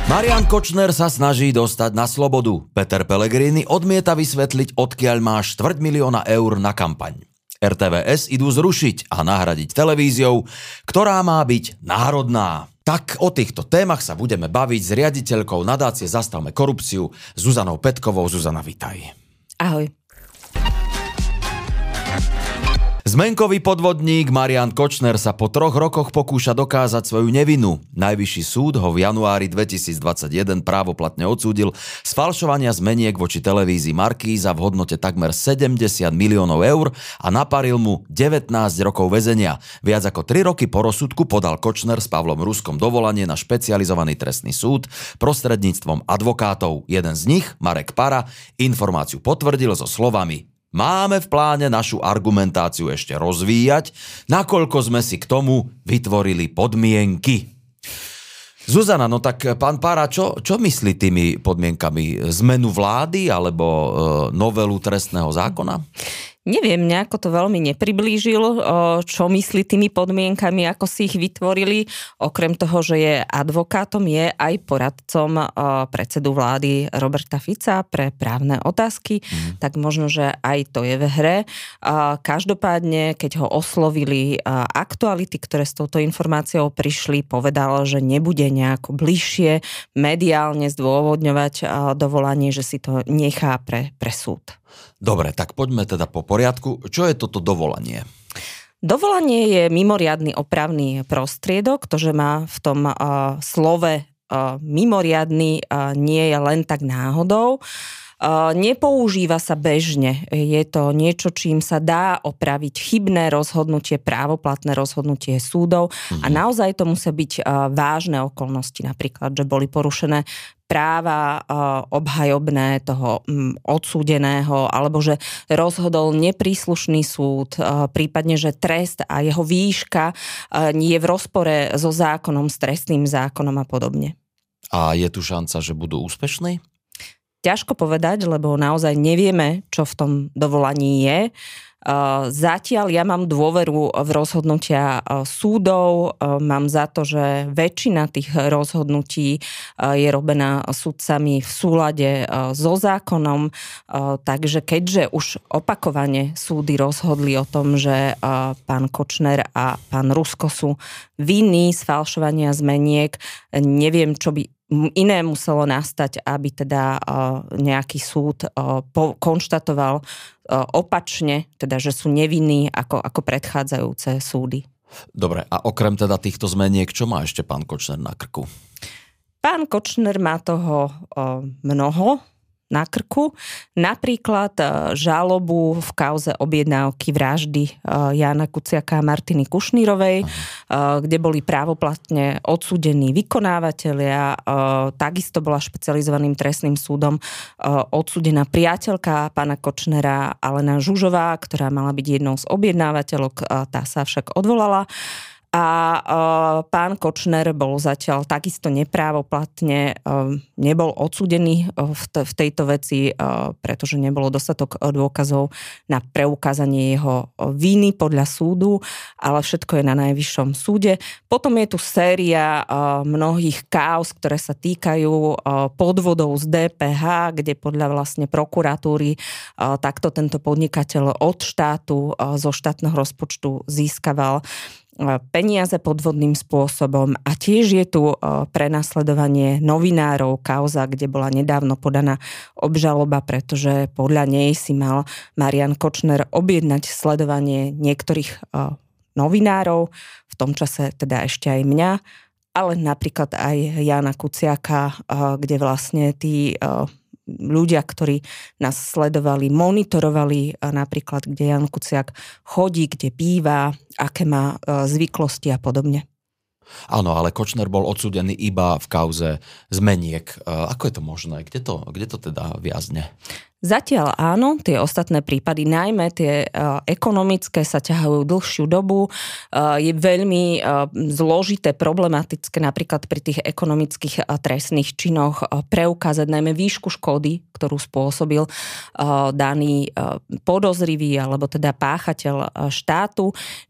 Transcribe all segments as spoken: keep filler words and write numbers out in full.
Marian Kočner sa snaží dostať na slobodu. Peter Pellegrini odmieta vysvetliť, odkiaľ má štvrť milióna eur na kampaň. er té vé es idú zrušiť a nahradiť televíziou, ktorá má byť národná. Tak o týchto témach sa budeme baviť s riaditeľkou nadácie Zastavme korupciu Zuzanou Petkovou. Zuzana, vitaj. Ahoj. Zmenkový podvodník Marian Kočner sa po troch rokoch pokúša dokázať svoju nevinu. Najvyšší súd ho v januári dvetisícdvadsaťjeden právoplatne odsúdil z falšovania zmeniek voči televízii Markíza v hodnote takmer sedemdesiat miliónov eur a naparil mu devätnásť rokov väzenia. Viac ako tri roky po rozsudku podal Kočner s Pavlom Ruskom dovolanie na špecializovaný trestný súd prostredníctvom advokátov. Jeden z nich, Marek Para, informáciu potvrdil so slovami: Máme v pláne našu argumentáciu ešte rozvíjať, nakoľko sme si k tomu vytvorili podmienky. Zuzana, no tak pán Para, čo, čo myslí tými podmienkami? Zmenu vlády alebo e, novelu trestného zákona? Neviem, nejako to veľmi nepriblížil, čo myslí tými podmienkami, ako si ich vytvorili. Okrem toho, že je advokátom, je aj poradcom predsedu vlády Roberta Fica pre právne otázky, mm. tak možno, že aj to je v hre. Každopádne, keď ho oslovili aktuality, ktoré s touto informáciou prišli, povedal, že nebude nejako bližšie mediálne zdôvodňovať dovolanie, že si to nechá pre, pre súd. Dobre, tak poďme teda po poriadku. Čo je toto dovolanie? Dovolanie je mimoriadny opravný prostriedok, to, že má v tom uh, slove uh, mimoriadny uh, nie je len tak náhodou. Uh, nepoužíva sa bežne. Je to niečo, čím sa dá opraviť chybné rozhodnutie, právoplatné rozhodnutie súdov mm-hmm. a naozaj to musia byť uh, vážne okolnosti, napríklad, že boli porušené práva uh, obhajobné toho um, odsúdeného, alebo že rozhodol nepríslušný súd, uh, prípadne, že trest a jeho výška uh, je v rozpore so zákonom, s trestným zákonom a podobne. A je tu šanca, že budú úspešní? Ťažko povedať, lebo naozaj nevieme, čo v tom dovolaní je. Zatiaľ ja mám dôveru v rozhodnutia súdov, mám za to, že väčšina tých rozhodnutí je robená sudcami v súlade so zákonom, takže keďže už opakovane súdy rozhodli o tom, že pán Kočner a pán Rusko sú vinní z falšovania zmeniek, neviem, čo by iné muselo nastať, aby teda nejaký súd konštatoval opačne, teda, že sú nevinní ako, ako predchádzajúce súdy. Dobre, a okrem teda týchto zmeniek, čo má ešte pán Kočner na krku? Pán Kočner má toho mnoho na krku. Napríklad žalobu v kauze objednávky vraždy Jána Kuciaka a Martiny Kušnírovej, Aha. kde boli právoplatne odsúdení vykonávatelia. Takisto bola špecializovaným trestným súdom odsúdená priateľka pána Kočnera Alena Žužová, ktorá mala byť jednou z objednávateľok, tá sa však odvolala. A e, pán Kočner bol zatiaľ takisto neprávoplatne, e, nebol odsúdený v, t- v tejto veci, e, pretože nebolo dostatok dôkazov na preukázanie jeho viny podľa súdu, ale všetko je na najvyššom súde. Potom je tu séria e, mnohých káuz, ktoré sa týkajú e, podvodov z dé pé há, kde podľa vlastne prokuratúry e, takto tento podnikateľ od štátu, e, zo štátneho rozpočtu získaval peniaze podvodným spôsobom a tiež je tu prenasledovanie novinárov, kauza, kde bola nedávno podaná obžaloba, pretože podľa nej si mal Marian Kočner objednať sledovanie niektorých novinárov, v tom čase teda ešte aj mňa, ale napríklad aj Jána Kuciaka, kde vlastne tí ľudia, ktorí nás sledovali, monitorovali napríklad, kde Ján Kuciak chodí, kde býva, aké má zvyklosti a podobne. Áno, ale Kočner bol odsúdený iba v kauze zmeniek. Ako je to možné? Kde to, kde to teda viazne? Zatiaľ áno, tie ostatné prípady, najmä tie uh, ekonomické, sa ťahajú dlhšiu dobu. Uh, je veľmi uh, zložité, problematické napríklad pri tých ekonomických uh, trestných činoch uh, preukázať najmä výšku škody, ktorú spôsobil uh, daný uh, podozrivý alebo teda páchateľ uh, štátu.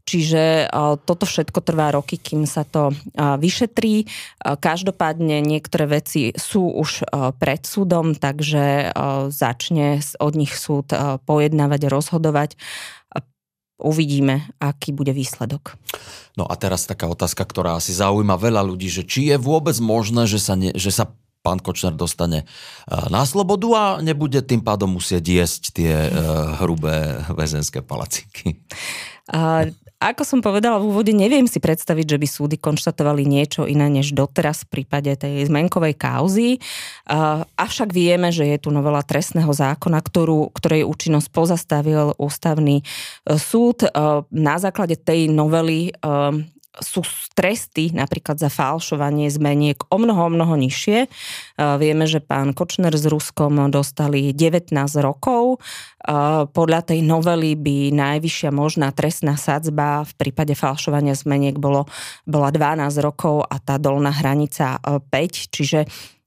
Čiže toto všetko trvá roky, kým sa to vyšetrí. Každopádne niektoré veci sú už pred súdom, takže začne od nich súd pojednávať, rozhodovať. Uvidíme, aký bude výsledok. No a teraz taká otázka, ktorá asi zaujíma veľa ľudí, že či je vôbec možné, že sa, ne, že sa pán Kočner dostane na slobodu a nebude tým pádom musieť jesť tie uh, hrubé väzenské palacinky. Uh, ako som povedala v úvode, neviem si predstaviť, že by súdy konštatovali niečo iné než doteraz v prípade tej zmenkovej kauzy. Uh, avšak vieme, že je tu novela trestného zákona, ktorú, ktorej účinnosť pozastavil ústavný súd. Uh, na základe tej novely uh, sú tresty napríklad za falšovanie zmeniek o mnoho, o mnoho nižšie. Vieme, že pán Kočner s Ruskom dostali devätnásť rokov. Podľa tej novely by najvyššia možná trestná sadzba v prípade falšovania zmeniek bolo, bola dvanásť rokov a tá dolná hranica päť, čiže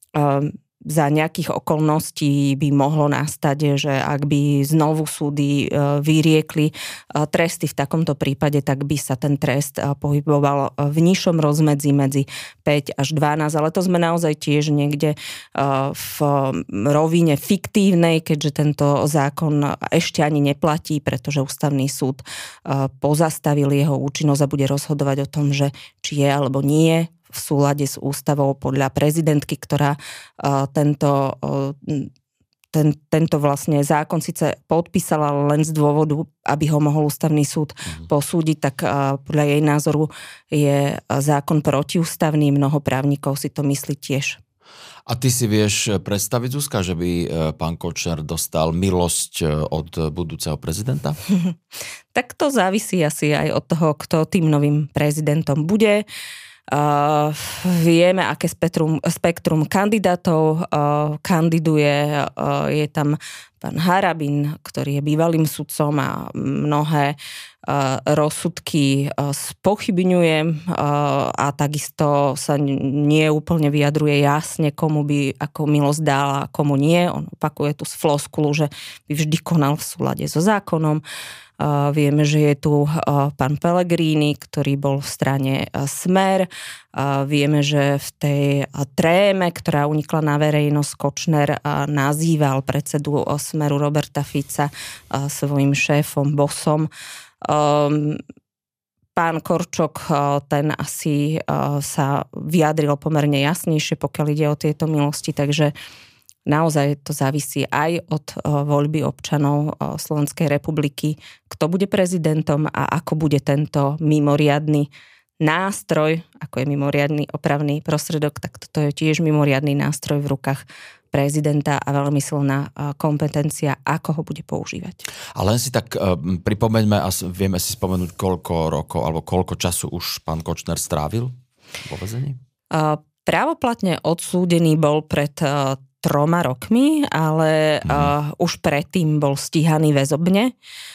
za nejakých okolností by mohlo nastať, že ak by znovu súdy vyriekli tresty v takomto prípade, tak by sa ten trest pohyboval v nižšom rozmedzi medzi päť až dvanásť, ale to sme naozaj tiež niekde v rovine fiktívnej, keďže tento zákon ešte ani neplatí, pretože ústavný súd pozastavil jeho účinnosť a bude rozhodovať o tom, že či je alebo nie v súlade s ústavou podľa prezidentky, ktorá uh, tento, uh, ten, tento vlastne zákon síce podpísala len z dôvodu, aby ho mohol ústavný súd mm. posúdiť, tak uh, podľa jej názoru je zákon protiústavný. Mnoho právnikov si to myslí tiež. A ty si vieš predstaviť, Zuzka, že by pán Kočner dostal milosť od budúceho prezidenta? Tak to závisí asi aj od toho, kto tým novým prezidentom bude. Uh, vieme, aké spektrum, spektrum kandidátov uh, kandiduje. Uh, je tam pán Harabin, ktorý je bývalým sudcom a mnohé uh, rozsudky uh, spochybňuje uh, a takisto sa nie úplne vyjadruje jasne, komu by ako milosť dala a komu nie. On opakuje tú floskulu, že by vždy konal v súlade so zákonom. Uh, vieme, že je tu uh, pán Pellegrini, ktorý bol v strane uh, Smer. Uh, vieme, že v tej uh, tréme, ktorá unikla na verejnosť, Kočner uh, nazýval predsedu uh, Smeru Roberta Fica uh, svojím šéfom, bosom. Um, pán Korčok, uh, ten asi uh, sa vyjadril pomerne jasnejšie, pokiaľ ide o tieto milosti, takže naozaj to závisí aj od uh, voľby občanov uh, Slovenskej republiky, kto bude prezidentom a ako bude tento mimoriadny nástroj, ako je mimoriadny opravný prostredok, tak toto je tiež mimoriadny nástroj v rukách prezidenta a veľmi silná uh, kompetencia, ako ho bude používať. A len si tak uh, pripomeňme a vieme si spomenúť, koľko rokov alebo koľko času už pán Kočner strávil vo väzení? Uh, právoplatne odsúdený bol pred uh, troma rokmi, ale mm. uh, už predtým bol stíhaný väzobne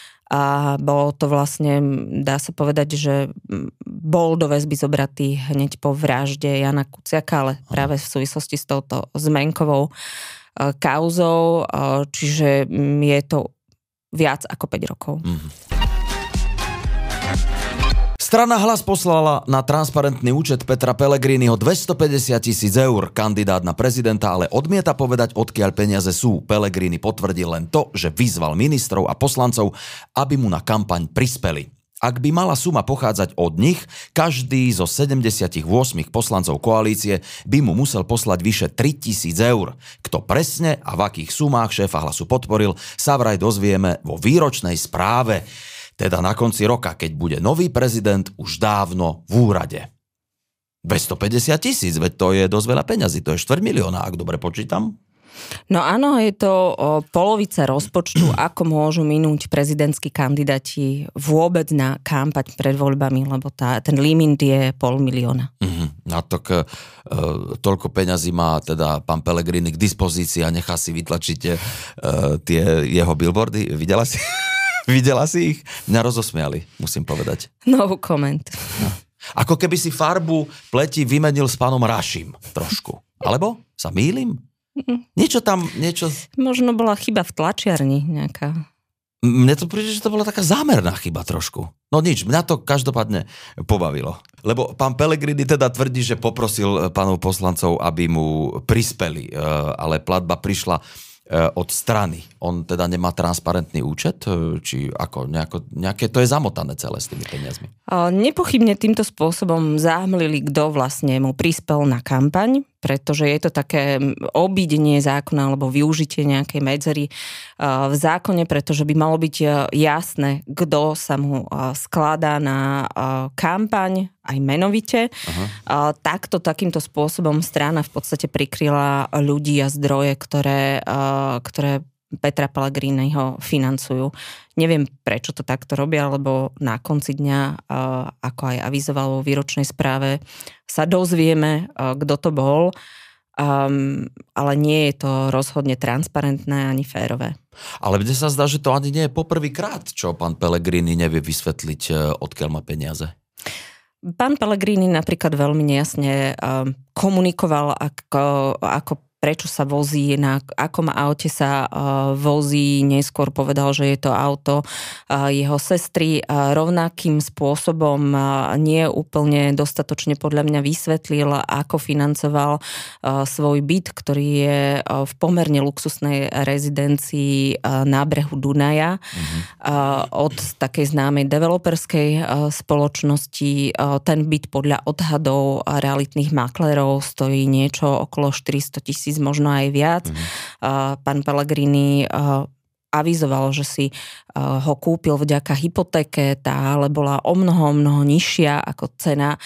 a bolo to vlastne, dá sa povedať, že bol do väzby zobratý hneď po vražde Jana Kuciaka, ale práve v súvislosti s touto zmenkovou uh, kauzou, uh, čiže je to viac ako päť rokov. Mm. Strana Hlas poslala na transparentný účet Petra Pellegriniho dvestopäťdesiat tisíc eur. Kandidát na prezidenta ale odmieta povedať, odkiaľ peniaze sú. Pellegrini potvrdil len to, že vyzval ministrov a poslancov, aby mu na kampaň prispeli. Ak by mala suma pochádzať od nich, každý zo sedemdesiatosem poslancov koalície by mu musel poslať vyše tritisíc eur. Kto presne a v akých sumách šéfa Hlasu podporil, sa vraj dozvieme vo výročnej správe. Teda na konci roka, keď bude nový prezident už dávno v úrade. dvestopäťdesiat tisíc, veď to je dosť veľa peňazí, to je štvrť milióna, ak dobre počítam. No áno, je to o, polovica rozpočtu, ako môžu minúť prezidentskí kandidáti vôbec na kampaň pred voľbami, lebo tá, ten limit je pol milióna. Mm-hmm. A to k, e, toľko peňazí má teda pán Pellegrini k dispozícii a nechá si vytlačiť e, tie jeho billboardy. Videla si? Videla si ich? Mňa rozosmiali, musím povedať. No comment. No. Ako keby si farbu pleti vymenil s pánom Raším trošku. Alebo? Sa mýlim? Mm. Niečo tam, niečo... Možno bola chyba v tlačiarni nejaká. Mne to príde, že to bola taká zámerná chyba trošku. No nič, mňa to každopádne pobavilo. Lebo pán Pellegrini teda tvrdí, že poprosil pánov poslancov, aby mu prispeli, ale platba prišla od strany. On teda nemá transparentný účet? Či ako, nejako, nejaké to je zamotané celé s tými peniazmi? Nepochybne týmto spôsobom zahmlili, kto vlastne mu prispel na kampaň, pretože je to také obídenie zákona alebo využitie nejakej medzery v zákone, pretože by malo byť jasné, kto sa mu skladá na kampaň, aj menovite. Aha. Takto, takýmto spôsobom strana v podstate prikryla ľudí a zdroje, ktoré, ktoré Petra Pellegriniho financujú. Neviem, prečo to takto robia, lebo na konci dňa, ako aj avizoval vo výročnej správe, sa dozvieme, kto to bol, um, ale nie je to rozhodne transparentné ani férové. Ale mne sa zdá, že to ani nie je poprvýkrát, čo pán Pellegrini nevie vysvetliť, odkiaľ má peniaze. Pán Pellegrini napríklad veľmi nejasne komunikoval, ako, ako prečo sa vozí, na akom aute sa uh, vozí. Neskôr povedal, že je to auto uh, jeho sestry. Uh, rovnakým spôsobom uh, nie úplne dostatočne podľa mňa vysvetlil, ako financoval uh, svoj byt, ktorý je uh, v pomerne luxusnej rezidencii uh, na brehu Dunaja. Mm-hmm. Uh, od takej známej developerskej uh, spoločnosti. Uh, ten byt podľa odhadov uh, realitných maklerov stojí niečo okolo štyristo tisíc, možno aj viac. Mm. Pán Pellegrini avizoval, že si ho kúpil vďaka hypotéke, tá ale bola o mnoho, mnoho nižšia ako cena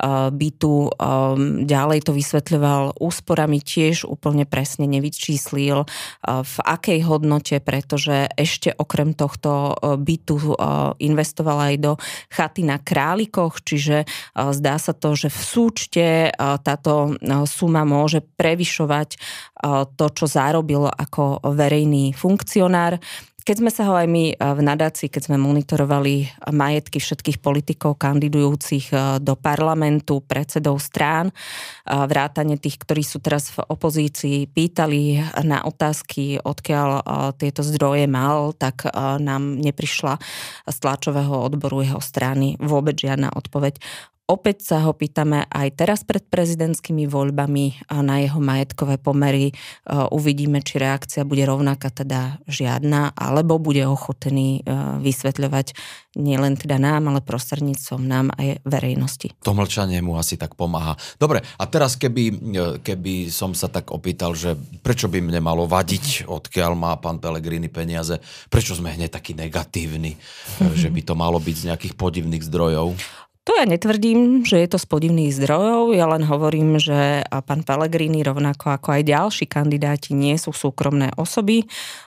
bytu. Ďalej to vysvetľoval úsporami, tiež úplne presne nevyčíslil v akej hodnote, pretože ešte okrem tohto bytu investoval aj do chaty na Králikoch, čiže zdá sa to, že v súčte táto suma môže prevyšovať to, čo zarobil ako verejný funkcionár. Keď sme sa ho aj my v nadácii, keď sme monitorovali majetky všetkých politikov kandidujúcich do parlamentu, predsedov strán, vrátane tých, ktorí sú teraz v opozícii, pýtali na otázky, odkiaľ tieto zdroje mal, tak nám neprišla z tlačového odboru jeho strany vôbec žiadna odpoveď. Opäť sa ho pýtame aj teraz pred prezidentskými voľbami a na jeho majetkové pomery. Uvidíme, či reakcia bude rovnaká, teda žiadna, alebo bude ochotný vysvetľovať nielen teda nám, ale prostredníctvom nám aj verejnosti. To mlčanie mu asi tak pomáha. Dobre, a teraz keby, keby som sa tak opýtal, že prečo by mne malo vadiť, odkiaľ má pán Pellegrini peniaze, prečo sme hneď takí negatívni, mm-hmm. že by to malo byť z nejakých podivných zdrojov? To ja netvrdím, že je to z podivných zdrojov, ja len hovorím, že pán Pellegrini rovnako ako aj ďalší kandidáti nie sú súkromné osoby.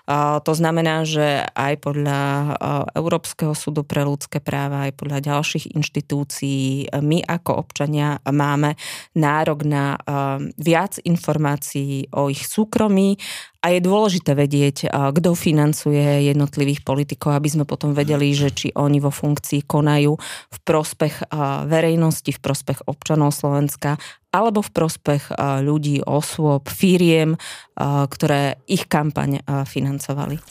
To znamená, že aj podľa Európskeho súdu pre ľudské práva, aj podľa ďalších inštitúcií my ako občania máme nárok na viac informácií o ich súkromí. A je dôležité vedieť, kto financuje jednotlivých politikov, aby sme potom vedeli, že či oni vo funkcii konajú v prospech verejnosti, v prospech občanov Slovenska, alebo v prospech ľudí, osôb, firiem, ktoré ich kampaň financovali.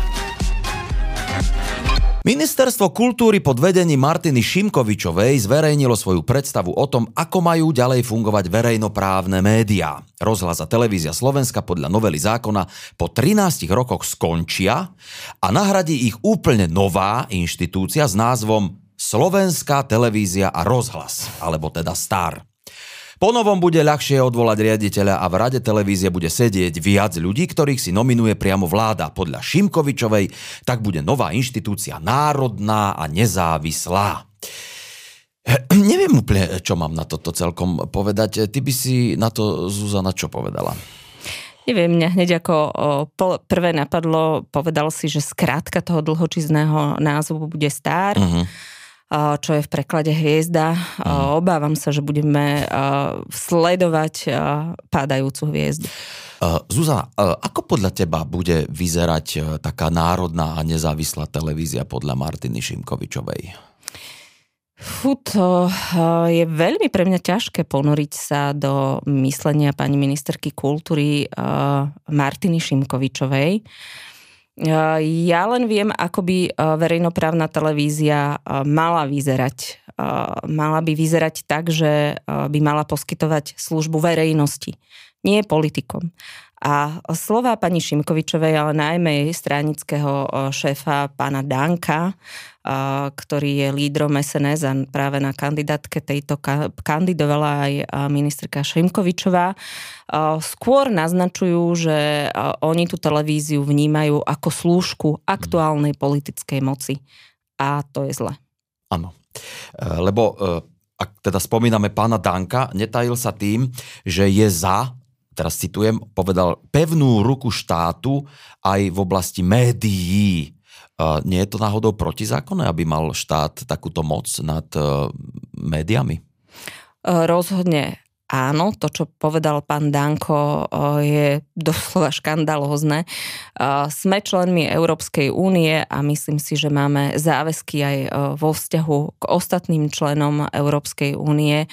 Ministerstvo kultúry pod vedením Martiny Šimkovičovej zverejnilo svoju predstavu o tom, ako majú ďalej fungovať verejnoprávne médiá. Rozhlas a televízia Slovenska podľa novely zákona po trinástich rokoch skončia a nahradí ich úplne nová inštitúcia s názvom Slovenská televízia a rozhlas, alebo teda STAR. Po novom bude ľahšie odvolať riaditeľa a v rade televízie bude sedieť viac ľudí, ktorých si nominuje priamo vláda. Podľa Šimkovičovej tak bude nová inštitúcia národná a nezávislá. Neviem úplne, čo mám na toto celkom povedať. Ty by si na to, Zuzana, čo povedala? Neviem, mňa hneď ako prvé napadlo, povedal si, že skrátka toho dlhočízneho názvu bude STAR. Uh-huh. Čo je v preklade hviezda. Mm. Obávam sa, že budeme sledovať padajúcu hviezdu. Zuzana, ako podľa teba bude vyzerať taká národná a nezávislá televízia podľa Martiny Šimkovičovej? Fú, to je veľmi pre mňa ťažké ponoriť sa do myslenia pani ministerky kultúry Martiny Šimkovičovej. Ja len viem, ako by verejnoprávna televízia mala vyzerať. Mala by vyzerať tak, že by mala poskytovať službu verejnosti, nie politikom. A slová pani Šimkovičovej, ale najmä jej stranického šéfa pána Danka, ktorý je lídrom es en es a práve na kandidátke tejto kandidovala aj ministerka Šimkovičová, skôr naznačujú, že oni tú televíziu vnímajú ako slúžku aktuálnej politickej moci. A to je zle. Áno. Lebo ak teda spomíname pána Danka, netajil sa tým, že je za, teraz citujem, povedal, pevnú ruku štátu aj v oblasti médií. Nie je to náhodou protizákonné, aby mal štát takúto moc nad médiami? Rozhodne áno, to, čo povedal pán Danko, je doslova škandalózne. Sme členmi Európskej únie a myslím si, že máme záväzky aj vo vzťahu k ostatným členom Európskej únie.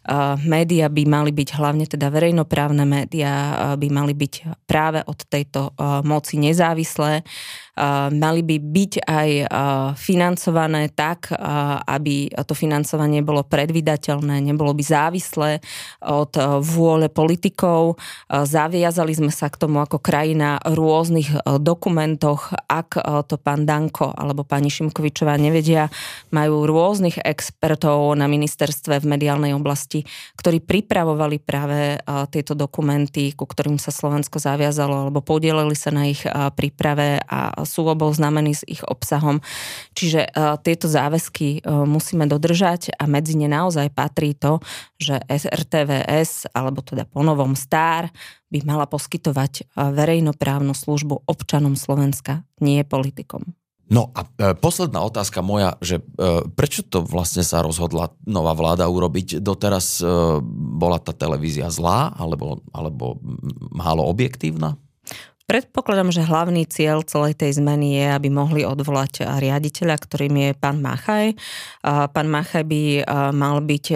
Média by mali byť, hlavne teda verejnoprávne médiá, by mali byť práve od tejto moci nezávislé. Mali by byť aj financované tak, aby to financovanie bolo predvídateľné, nebolo by závislé od vôle politikov. Zaviazali sme sa k tomu ako krajina v rôznych dokumentoch. Ak to pán Danko alebo pani Šimkovičová nevedia, majú rôznych expertov na ministerstve v mediálnej oblasti, ktorí pripravovali práve tieto dokumenty, ku ktorým sa Slovensko zaviazalo alebo podielali sa na ich príprave a sú oboznámení s ich obsahom. Čiže tieto záväzky musíme dodržať a medzi ne naozaj patrí to, že er té vé es, alebo teda ponovom Star, by mala poskytovať verejnoprávnu službu občanom Slovenska, nie politikom. No a e, posledná otázka moja, že e, prečo to vlastne sa rozhodla nová vláda urobiť? Doteraz e, bola tá televízia zlá, alebo, alebo málo objektívna? Predpokladám, že hlavný cieľ celej tej zmeny je, aby mohli odvolať riaditeľa, ktorým je pán Machaj. Pán Machaj by mal byť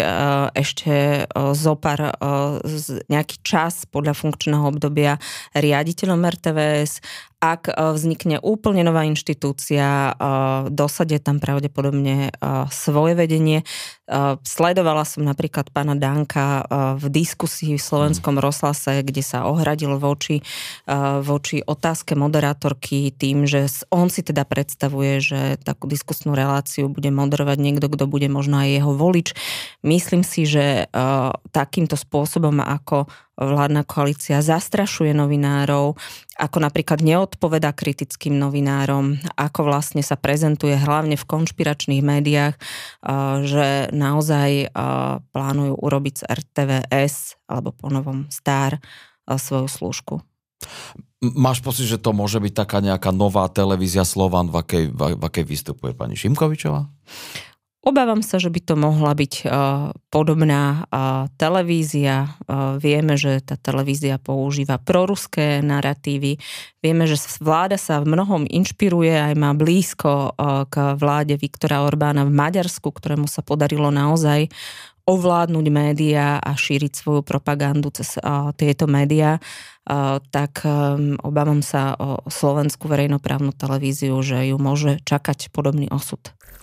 ešte zopár nejaký čas podľa funkčného obdobia riaditeľom er té vé es. Ak vznikne úplne nová inštitúcia, dosadia tam pravdepodobne svoje vedenie. Sledovala som napríklad pána Danka v diskusii v Slovenskom rozhlase, kde sa ohradil voči, voči otázke moderátorky tým, že on si teda predstavuje, že takú diskusnú reláciu bude moderovať niekto, kto bude možno aj jeho volič. Myslím si, že takýmto spôsobom, ako vládna koalícia zastrašuje novinárov, ako napríklad neodpovedá kritickým novinárom, ako vlastne sa prezentuje hlavne v konšpiračných médiách, že naozaj plánujú urobiť z er té vé es alebo ponovom Star svoju služku. Máš pocit, že to môže byť taká nejaká nová televízia Slovan, v akej, v akej vystupuje pani Šimkovičová? Obávam sa, že by to mohla byť uh, podobná uh, televízia. Uh, vieme, že tá televízia používa proruské naratívy. Vieme, že vláda sa v mnohom inšpiruje, aj má blízko uh, k vláde Viktora Orbána v Maďarsku, ktorému sa podarilo naozaj ovládnuť médiá a šíriť svoju propagandu cez uh, tieto médiá. Uh, tak um, obávam sa o slovenskú verejnoprávnu televíziu, že ju môže čakať podobný osud.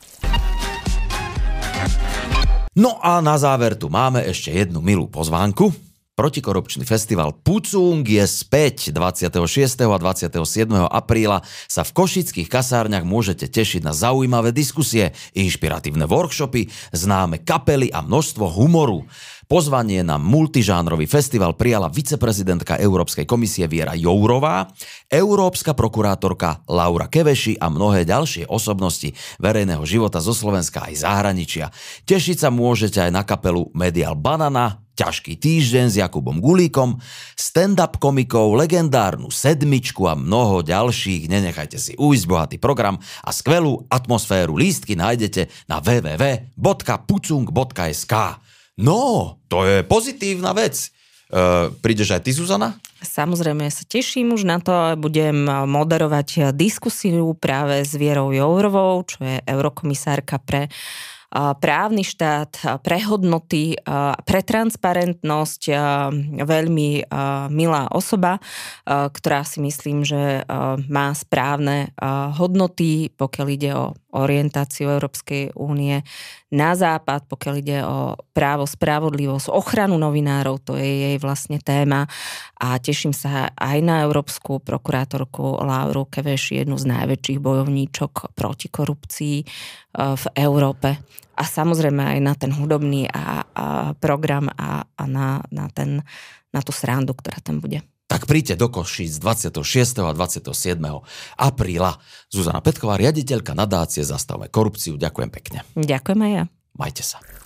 No a na záver tu máme ešte jednu milú pozvánku. Protikorupčný festival Pucung je späť. dvadsiateho šiesteho a dvadsiateho siedmeho apríla sa v košických kasárniach môžete tešiť na zaujímavé diskusie, inšpiratívne workshopy, známe kapely a množstvo humoru. Pozvanie na multižánrový festival prijala viceprezidentka Európskej komisie Viera Jourová, európska prokurátorka Laura Keveši a mnohé ďalšie osobnosti verejného života zo Slovenska aj zahraničia. Tešiť sa môžete aj na kapelu Medial Banana, Ťažký týždeň s Jakubom Gulíkom, stand-up komikov, legendárnu Sedmičku a mnoho ďalších. Nenechajte si ujsť bohatý program a skvelú atmosféru. Lístky nájdete na w w w bodka pucung bodka es ká. No, to je pozitívna vec. Uh, prídeš aj ty, Zuzana? Samozrejme, ja sa teším už na to. Budem moderovať diskusiu práve s Vierou Jourovou, čo je eurokomisárka pre právny štát, pre hodnoty, pre transparentnosť, veľmi milá osoba, ktorá si myslím, že má správne hodnoty, pokiaľ ide o orientáciu Európskej únie na západ, pokiaľ ide o právo, spravodlivosť, ochranu novinárov, to je jej vlastne téma a teším sa aj na európsku prokurátorku Lauru Kövesi, jednu z najväčších bojovníčok proti korupcii v Európe a samozrejme aj na ten hudobný a, a program a, a na, na, ten, na tú srandu, ktorá tam bude. Tak príďte do Košíc dvadsiateho šiesteho a dvadsiateho siedmeho apríla. Zuzana Petková, riaditeľka nadácie Zastavme korupciu. Ďakujem pekne. Ďakujem aj ja. Majte sa.